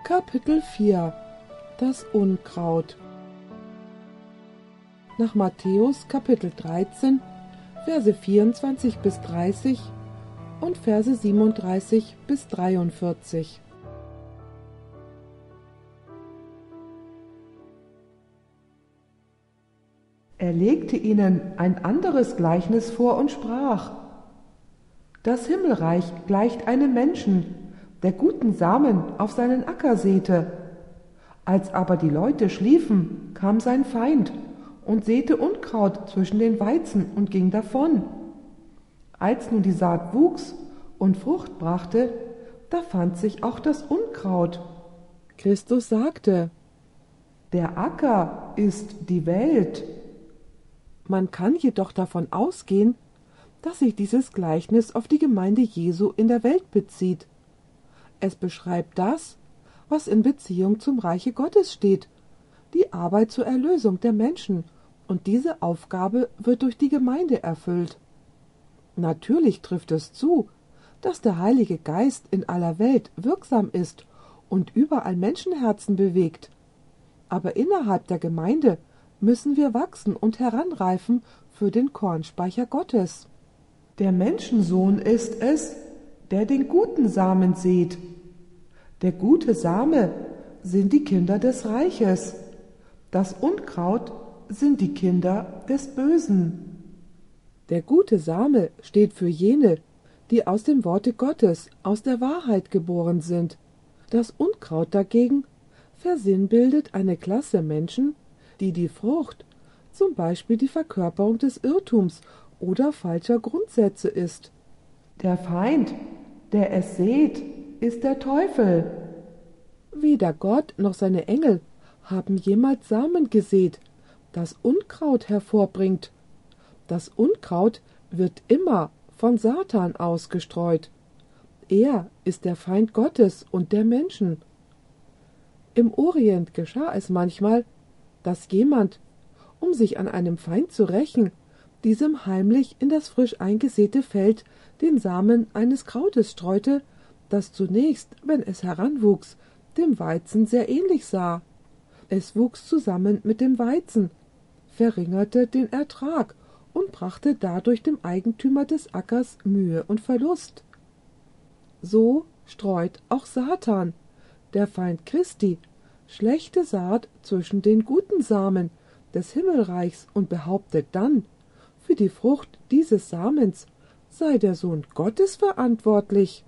Kapitel 4 Das Unkraut. Nach Matthäus Kapitel 13, Verse 24 bis 30 und Verse 37 bis 43. Er legte ihnen ein anderes Gleichnis vor und sprach: Das Himmelreich gleicht einem Menschen, der guten Samen auf seinen Acker säte. Als aber die Leute schliefen, kam sein Feind und säte Unkraut zwischen den Weizen und ging davon. Als nun die Saat wuchs und Frucht brachte, da fand sich auch das Unkraut. Christus sagte: Der Acker ist die Welt. Man kann jedoch davon ausgehen, dass sich dieses Gleichnis auf die Gemeinde Jesu in der Welt bezieht. Es beschreibt das, was in Beziehung zum Reiche Gottes steht, die Arbeit zur Erlösung der Menschen, und diese Aufgabe wird durch die Gemeinde erfüllt. Natürlich trifft es zu, dass der Heilige Geist in aller Welt wirksam ist und überall Menschenherzen bewegt. Aber innerhalb der Gemeinde müssen wir wachsen und heranreifen für den Kornspeicher Gottes. Der Menschensohn ist es, der den guten Samen sät. Der gute Same sind die Kinder des Reiches. Das Unkraut sind die Kinder des Bösen. Der gute Same steht für jene, die aus dem Worte Gottes, aus der Wahrheit geboren sind. Das Unkraut dagegen versinnbildet eine Klasse Menschen, die Frucht, zum Beispiel die Verkörperung des Irrtums oder falscher Grundsätze ist. Der Feind, der es sät, ist der Teufel. Weder Gott noch seine Engel haben jemals Samen gesät, das Unkraut hervorbringt. Das Unkraut wird immer von Satan ausgestreut. Er ist der Feind Gottes und der Menschen. Im Orient geschah es manchmal, dass jemand, um sich an einem Feind zu rächen, diesem heimlich in das frisch eingesäte Feld den Samen eines Krautes streute, das zunächst, wenn es heranwuchs, dem Weizen sehr ähnlich sah. Es wuchs zusammen mit dem Weizen, verringerte den Ertrag und brachte dadurch dem Eigentümer des Ackers Mühe und Verlust. So streut auch Satan, der Feind Christi, schlechte Saat zwischen den guten Samen des Himmelreichs und behauptet dann, für die Frucht dieses Samens sei der Sohn Gottes verantwortlich.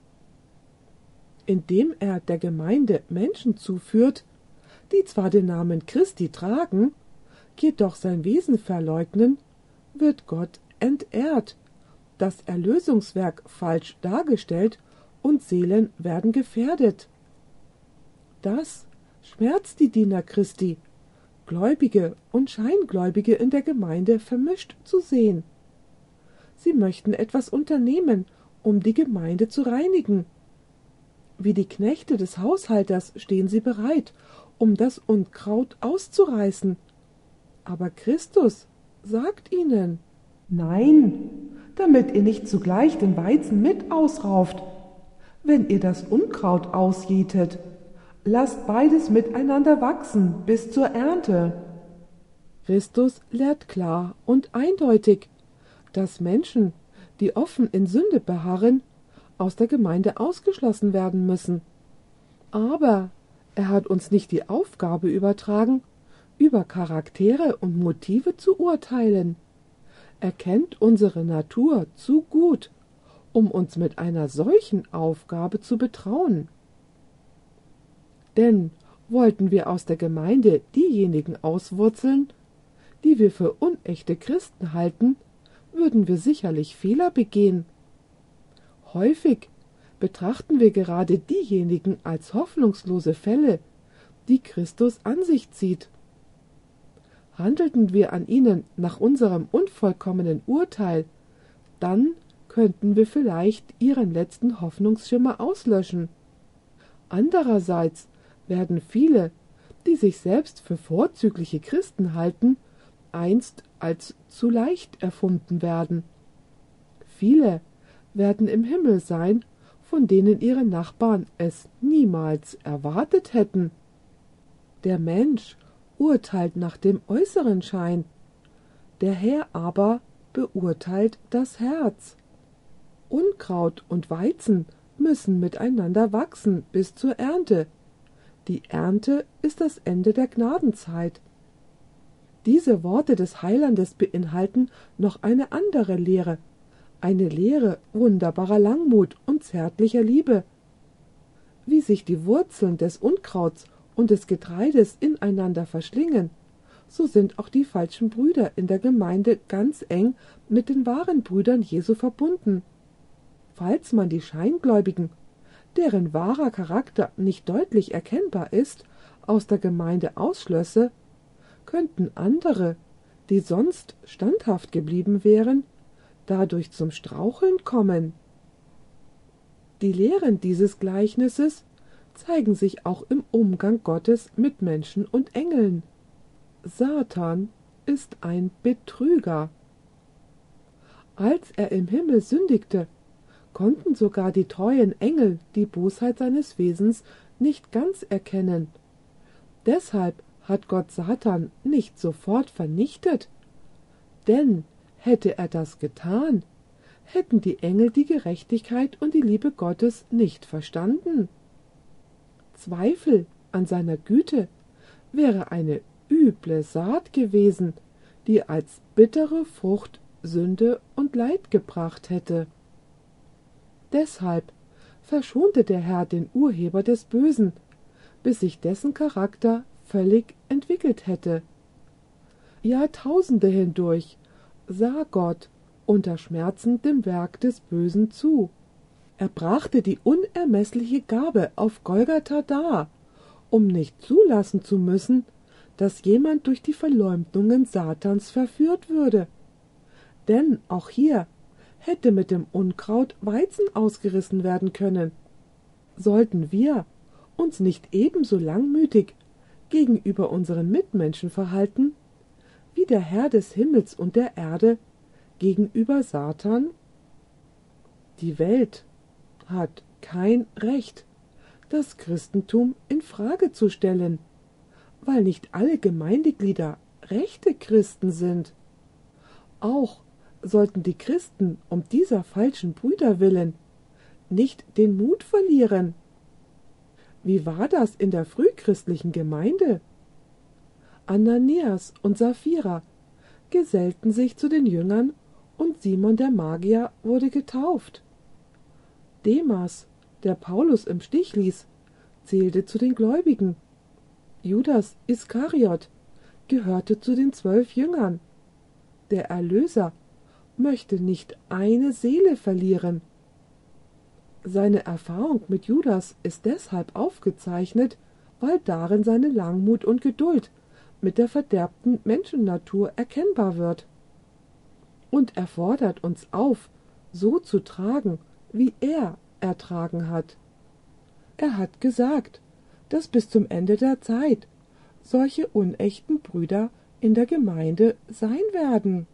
Indem er der Gemeinde Menschen zuführt, die zwar den Namen Christi tragen, jedoch sein Wesen verleugnen, wird Gott entehrt, das Erlösungswerk falsch dargestellt und Seelen werden gefährdet. Das schmerzt die Diener Christi, Gläubige und Scheingläubige in der Gemeinde vermischt zu sehen. Sie möchten etwas unternehmen, um die Gemeinde zu reinigen. Wie die Knechte des Haushalters stehen sie bereit, um das Unkraut auszureißen. Aber Christus sagt ihnen: Nein, damit ihr nicht zugleich den Weizen mit ausrauft. Wenn ihr das Unkraut ausjätet, lasst beides miteinander wachsen bis zur Ernte. Christus lehrt klar und eindeutig, dass Menschen, die offen in Sünde beharren, aus der Gemeinde ausgeschlossen werden müssen. Aber er hat uns nicht die Aufgabe übertragen, über Charaktere und Motive zu urteilen. Er kennt unsere Natur zu gut, um uns mit einer solchen Aufgabe zu betrauen. Denn wollten wir aus der Gemeinde diejenigen auswurzeln, die wir für unechte Christen halten, würden wir sicherlich Fehler begehen. Häufig betrachten wir gerade diejenigen als hoffnungslose Fälle, die Christus an sich zieht. Handelten wir an ihnen nach unserem unvollkommenen Urteil, dann könnten wir vielleicht ihren letzten Hoffnungsschimmer auslöschen. Andererseits werden viele, die sich selbst für vorzügliche Christen halten, einst als zu leicht erfunden werden. Viele werden im Himmel sein, von denen ihre Nachbarn es niemals erwartet hätten. Der Mensch urteilt nach dem äußeren Schein, der Herr aber beurteilt das Herz. Unkraut und Weizen müssen miteinander wachsen bis zur Ernte. Die Ernte ist das Ende der Gnadenzeit. Diese Worte des Heilandes beinhalten noch eine andere Lehre, eine Lehre wunderbarer Langmut und zärtlicher Liebe. Wie sich die Wurzeln des Unkrauts und des Getreides ineinander verschlingen, so sind auch die falschen Brüder in der Gemeinde ganz eng mit den wahren Brüdern Jesu verbunden. Falls man die Scheingläubigen, deren wahrer Charakter nicht deutlich erkennbar ist, aus der Gemeinde ausschlösse, könnten andere, die sonst standhaft geblieben wären, dadurch zum Straucheln kommen. Die Lehren dieses Gleichnisses zeigen sich auch im Umgang Gottes mit Menschen und Engeln. Satan ist ein Betrüger. Als er im Himmel sündigte, konnten sogar die treuen Engel die Bosheit seines Wesens nicht ganz erkennen. Deshalb hat Gott Satan nicht sofort vernichtet. Denn hätte er das getan, hätten die Engel die Gerechtigkeit und die Liebe Gottes nicht verstanden. Zweifel an seiner Güte wäre eine üble Saat gewesen, die als bittere Frucht Sünde und Leid gebracht hätte. Deshalb verschonte der Herr den Urheber des Bösen, bis sich dessen Charakter völlig entwickelt hätte. Jahrtausende hindurch sah Gott unter Schmerzen dem Werk des Bösen zu. Er brachte die unermessliche Gabe auf Golgatha dar, um nicht zulassen zu müssen, dass jemand durch die Verleumdungen Satans verführt würde. Denn auch hier hätte mit dem Unkraut Weizen ausgerissen werden können. Sollten wir uns nicht ebenso langmütig gegenüber unseren Mitmenschen verhalten, wie der Herr des Himmels und der Erde gegenüber Satan? Die Welt hat kein Recht, das Christentum in Frage zu stellen, weil nicht alle Gemeindeglieder rechte Christen sind. Auch sollten die Christen um dieser falschen Brüder willen nicht den Mut verlieren. Wie war das in der frühchristlichen Gemeinde? Ananias und Sapphira gesellten sich zu den Jüngern und Simon der Magier wurde getauft. Demas, der Paulus im Stich ließ, zählte zu den Gläubigen. Judas Iskariot gehörte zu den 12 Jüngern. Der Erlöser möchte nicht eine Seele verlieren. Seine Erfahrung mit Judas ist deshalb aufgezeichnet, weil darin seine Langmut und Geduld mit der verderbten Menschennatur erkennbar wird. Und er fordert uns auf, so zu tragen, wie er ertragen hat. Er hat gesagt, dass bis zum Ende der Zeit solche unechten Brüder in der Gemeinde sein werden.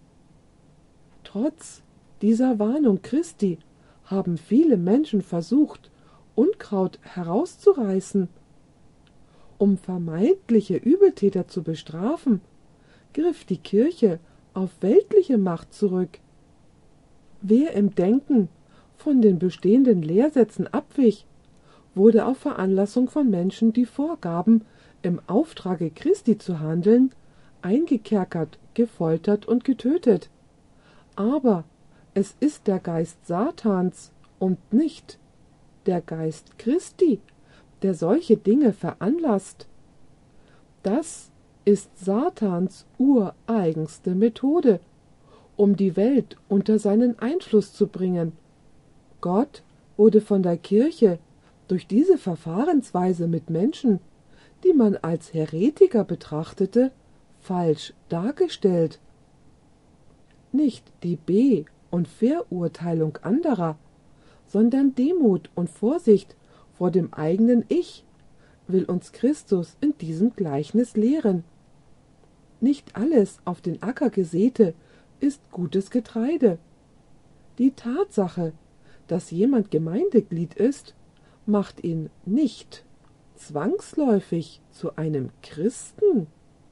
Trotz dieser Warnung Christi haben viele Menschen versucht, Unkraut herauszureißen. Um vermeintliche Übeltäter zu bestrafen, griff die Kirche auf weltliche Macht zurück. Wer im Denken von den bestehenden Lehrsätzen abwich, wurde auf Veranlassung von Menschen, die vorgaben, im Auftrage Christi zu handeln, eingekerkert, gefoltert und getötet. Aber es ist der Geist Satans und nicht der Geist Christi, der solche Dinge veranlasst. Das ist Satans ureigenste Methode, um die Welt unter seinen Einfluss zu bringen. Gott wurde von der Kirche durch diese Verfahrensweise mit Menschen, die man als Heretiker betrachtete, falsch dargestellt. Nicht die Be- und Verurteilung anderer, sondern Demut und Vorsicht vor dem eigenen Ich will uns Christus in diesem Gleichnis lehren. Nicht alles auf den Acker gesäte ist gutes Getreide. Die Tatsache, dass jemand Gemeindeglied ist, macht ihn nicht zwangsläufig zu einem Christen.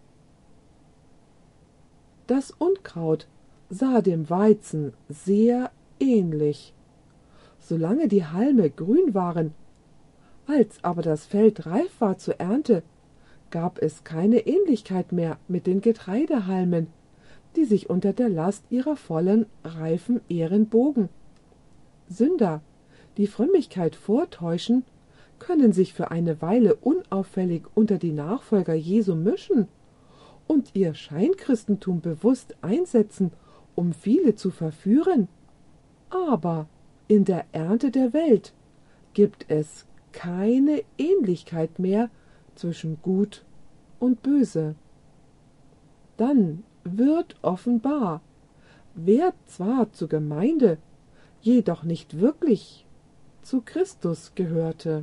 Das Unkraut sah dem Weizen sehr ähnlich, solange die Halme grün waren. Als aber das Feld reif war zur Ernte, gab es keine Ähnlichkeit mehr mit den Getreidehalmen, die sich unter der Last ihrer vollen, reifen Ähren bogen. Sünder, die Frömmigkeit vortäuschen, können sich für eine Weile unauffällig unter die Nachfolger Jesu mischen und ihr Scheinchristentum bewusst einsetzen, um viele zu verführen. Aber in der Ernte der Welt gibt es keine Ähnlichkeit mehr zwischen Gut und Böse. Dann wird offenbar, wer zwar zur Gemeinde, jedoch nicht wirklich zu Christus gehörte.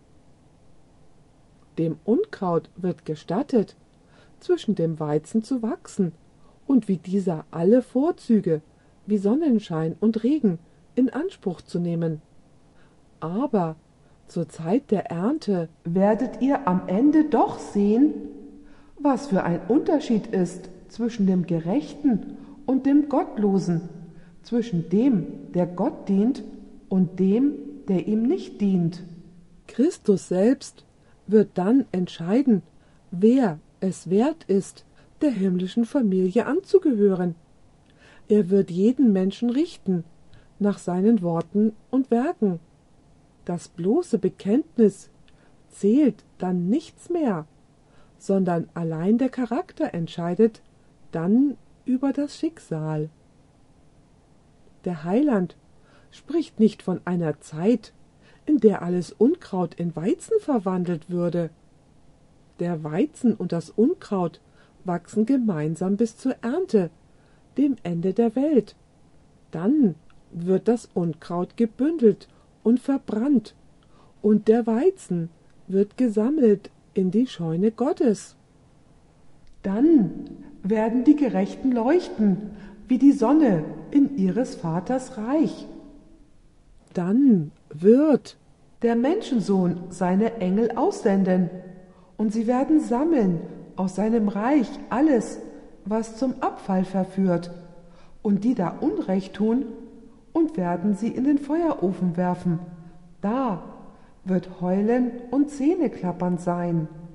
Dem Unkraut wird gestattet, zwischen dem Weizen zu wachsen und wie dieser alle Vorzüge, wie Sonnenschein und Regen, in Anspruch zu nehmen. Aber zur Zeit der Ernte Werdet ihr am Ende doch sehen, was für ein Unterschied ist zwischen dem Gerechten und dem Gottlosen, zwischen dem, der Gott dient, und dem, der ihm nicht dient. Christus selbst wird dann entscheiden, wer es wert ist, der himmlischen Familie anzugehören. Er wird jeden Menschen richten, nach seinen Worten und Werken. Das bloße Bekenntnis zählt dann nichts mehr, sondern allein der Charakter entscheidet dann über das Schicksal. Der Heiland spricht nicht von einer Zeit, in der alles Unkraut in Weizen verwandelt würde. Der Weizen und das Unkraut wachsen gemeinsam bis zur Ernte, dem Ende der Welt. Dann wird das Unkraut gebündelt und verbrannt, und der Weizen wird gesammelt in die Scheune Gottes. Dann werden die Gerechten leuchten, wie die Sonne in ihres Vaters Reich. Dann wird der Menschensohn seine Engel aussenden, und sie werden sammeln aus seinem Reich alles, was zum Abfall verführt, und die da Unrecht tun, und werden sie in den Feuerofen werfen. Da wird Heulen und Zähneklappern sein.